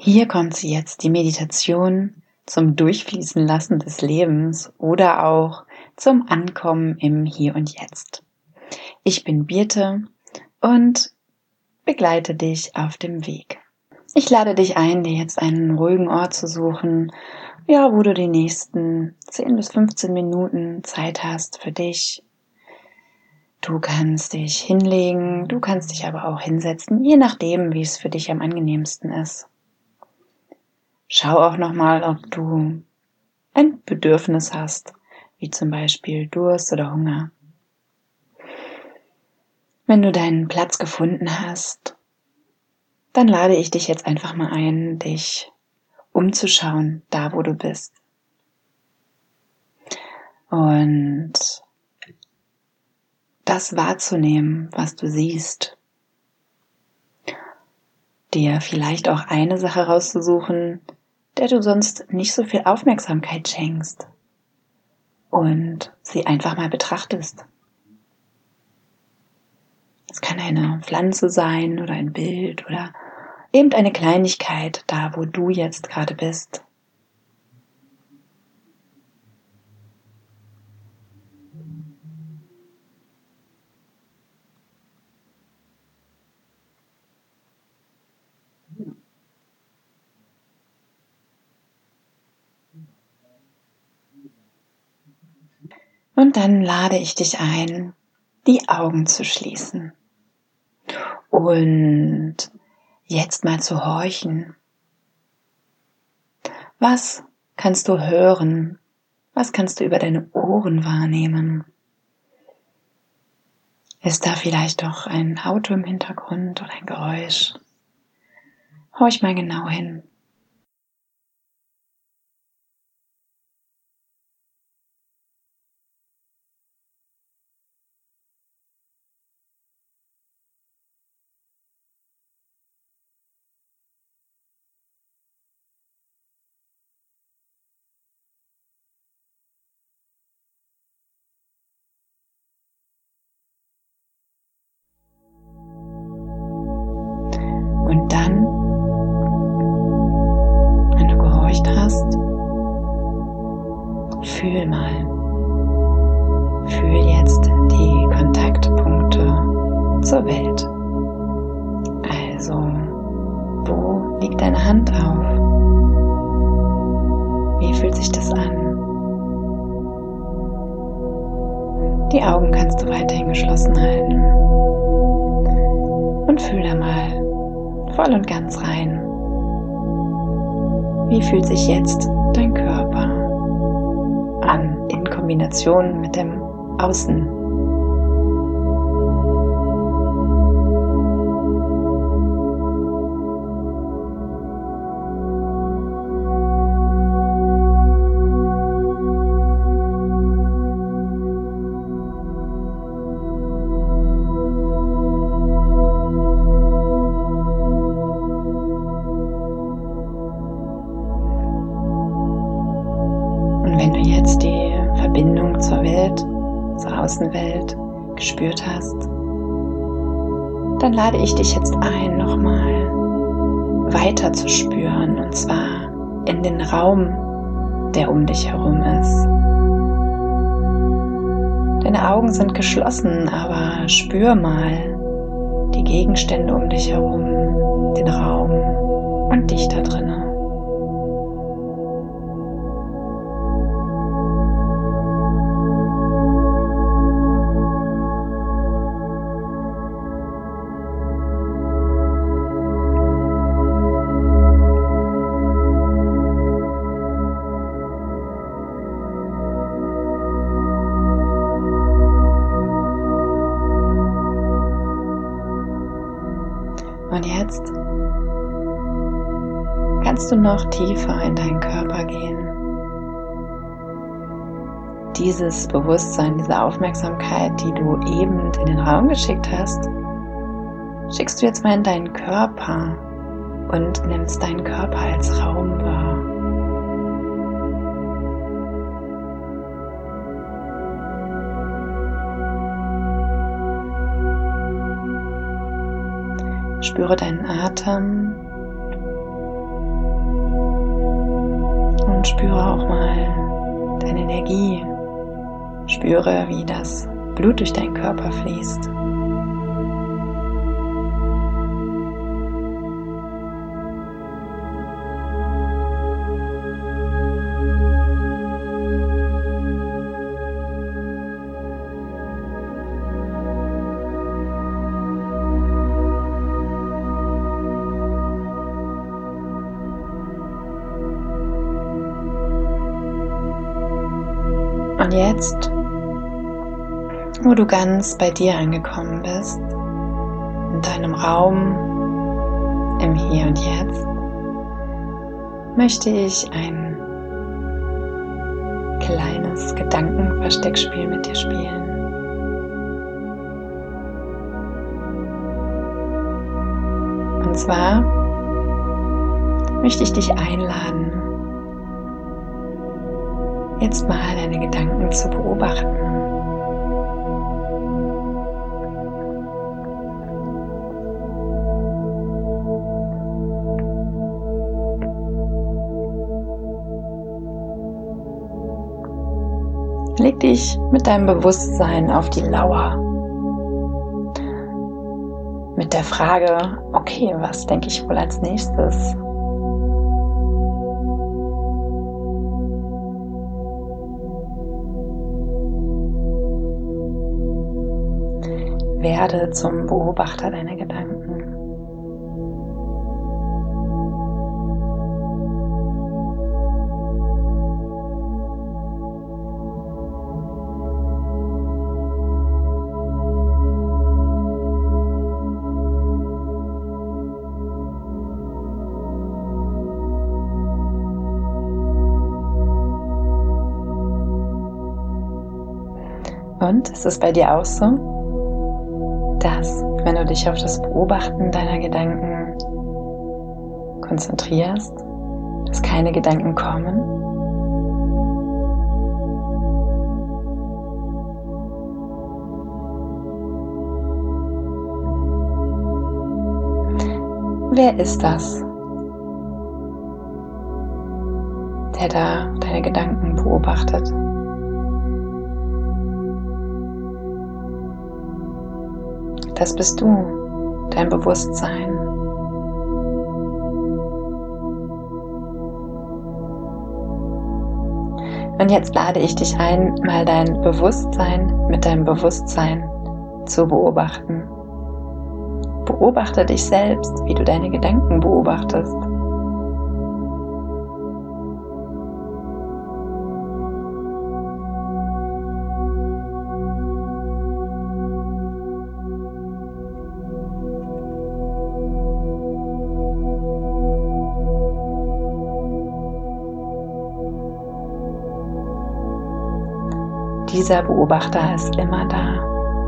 Hier kommt sie jetzt, die Meditation zum Durchfließen lassen des Lebens oder auch zum Ankommen im Hier und Jetzt. Ich bin Birte und begleite dich auf dem Weg. Ich lade dich ein, dir jetzt einen ruhigen Ort zu suchen, wo du die nächsten 10 bis 15 Minuten Zeit hast für dich. Du kannst dich hinlegen, du kannst dich aber auch hinsetzen, je nachdem, wie es für dich am angenehmsten ist. Schau auch nochmal, ob du ein Bedürfnis hast, wie zum Beispiel Durst oder Hunger. Wenn du deinen Platz gefunden hast, dann lade ich dich jetzt einfach mal ein, dich umzuschauen, da wo du bist. Und das wahrzunehmen, was du siehst. Dir vielleicht auch eine Sache rauszusuchen, der du sonst nicht so viel Aufmerksamkeit schenkst. Und sie einfach mal betrachtest. Es kann eine Pflanze sein oder ein Bild oder eben eine Kleinigkeit, da wo du jetzt gerade bist. Und dann lade ich dich ein, die Augen zu schließen und jetzt mal zu horchen. Was kannst du hören? Was kannst du über deine Ohren wahrnehmen? Ist da vielleicht doch ein Auto im Hintergrund oder ein Geräusch? Horch mal genau hin. Und dann, wenn du gehorcht hast, fühl mal. Fühl jetzt die Kontaktpunkte zur Welt. Also, wo liegt deine Hand auf? Wie fühlt sich das an? Die Augen kannst du weiterhin geschlossen halten. Und fühl da mal voll und ganz rein. Wie fühlt sich jetzt dein Körper an in Kombination mit dem Außen? Wenn du jetzt die Verbindung zur Welt, zur Außenwelt gespürt hast, dann lade ich dich jetzt ein, nochmal weiter zu spüren, und zwar in den Raum, der um dich herum ist. Deine Augen sind geschlossen, aber spür mal die Gegenstände um dich herum, den Raum und dich da drinnen. Und jetzt kannst du noch tiefer in deinen Körper gehen. Dieses Bewusstsein, diese Aufmerksamkeit, die du eben in den Raum geschickt hast, schickst du jetzt mal in deinen Körper und nimmst deinen Körper als Raum wahr. Spüre deinen Atem Und spüre auch mal deine Energie. Spüre, wie das Blut durch deinen Körper fließt. Und jetzt, wo du ganz bei dir angekommen bist, in deinem Raum, im Hier und Jetzt, möchte ich ein kleines Gedankenversteckspiel mit dir spielen. Und zwar möchte ich dich einladen, jetzt mal deine Gedanken zu beobachten. Leg dich mit deinem Bewusstsein auf die Lauer. Mit der Frage, okay, was denke ich wohl als nächstes? Werde zum Beobachter deiner Gedanken. Und ist es bei dir auch so, dass, wenn du dich auf das Beobachten deiner Gedanken konzentrierst, dass keine Gedanken kommen? Wer ist das, der da deine Gedanken beobachtet? Das bist du, dein Bewusstsein. Und jetzt lade ich dich ein, mal dein Bewusstsein mit deinem Bewusstsein zu beobachten. Beobachte dich selbst, wie du deine Gedanken beobachtest. Dieser Beobachter ist immer da.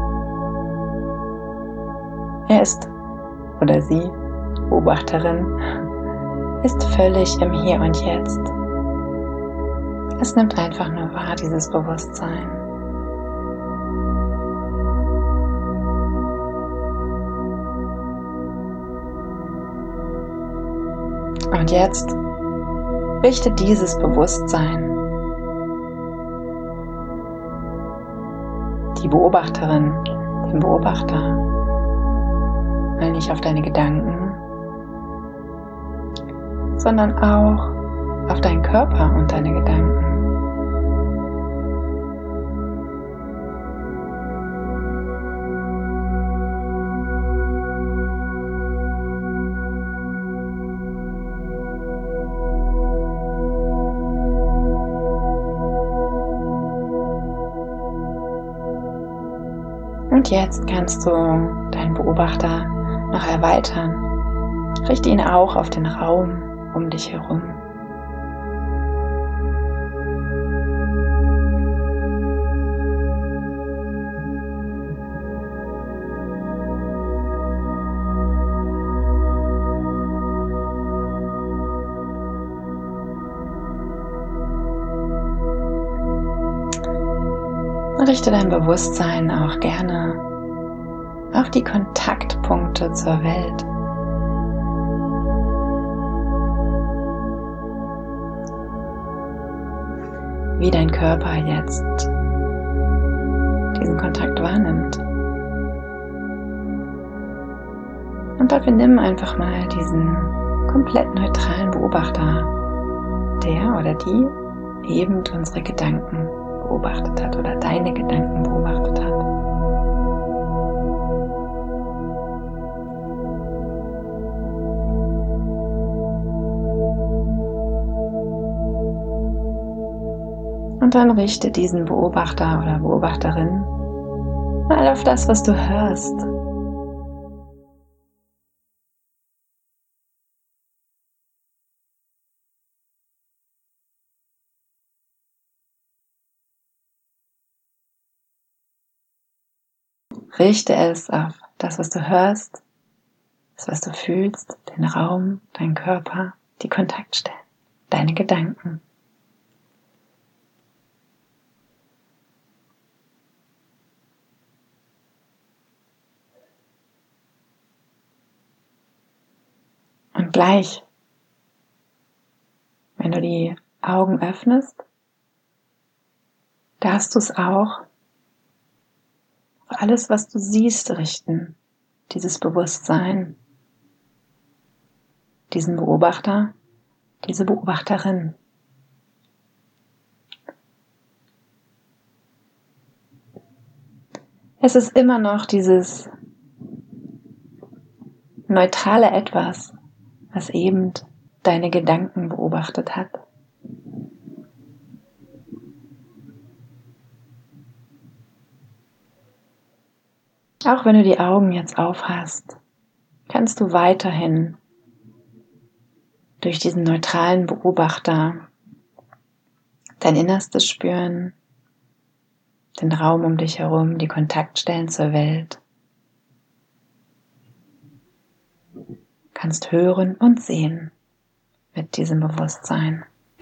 Er ist, oder sie, Beobachterin, ist völlig im Hier und Jetzt. Es nimmt einfach nur wahr, dieses Bewusstsein. Und jetzt richte dieses Bewusstsein, die Beobachterin, den Beobachter, mal nicht auf deine Gedanken, sondern auch auf deinen Körper und deine Gedanken. Und jetzt kannst du deinen Beobachter noch erweitern. Richte ihn auch auf den Raum um dich herum. Richte dein Bewusstsein auch gerne auf die Kontaktpunkte zur Welt. wie dein Körper jetzt diesen Kontakt wahrnimmt. Und dafür nimm einfach mal diesen komplett neutralen Beobachter, der oder die eben unsere Gedanken beobachtet hat oder deine Gedanken beobachtet hat. Und dann richte diesen Beobachter oder Beobachterin mal auf das, was du hörst. Richte es auf das, was du hörst, das, was du fühlst, den Raum, deinen Körper, die Kontaktstellen, deine Gedanken. Und gleich, wenn du die Augen öffnest, darfst du es auch auf alles, was du siehst, richten. Dieses Bewusstsein, diesen Beobachter, diese Beobachterin. Es ist immer noch dieses neutrale Etwas, was eben deine Gedanken beobachtet hat. Auch wenn du die Augen jetzt aufhast, kannst du weiterhin durch diesen neutralen Beobachter dein Innerstes spüren, den Raum um dich herum, die Kontaktstellen zur Welt. Kannst hören und sehen mit diesem Bewusstsein.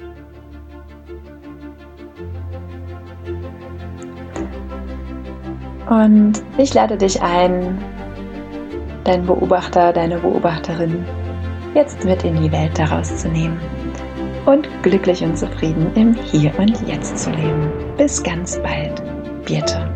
Und ich lade dich ein, deinen Beobachter, deine Beobachterin jetzt mit in die Welt daraus zu nehmen und glücklich und zufrieden im Hier und Jetzt zu leben. Bis ganz bald, Birte.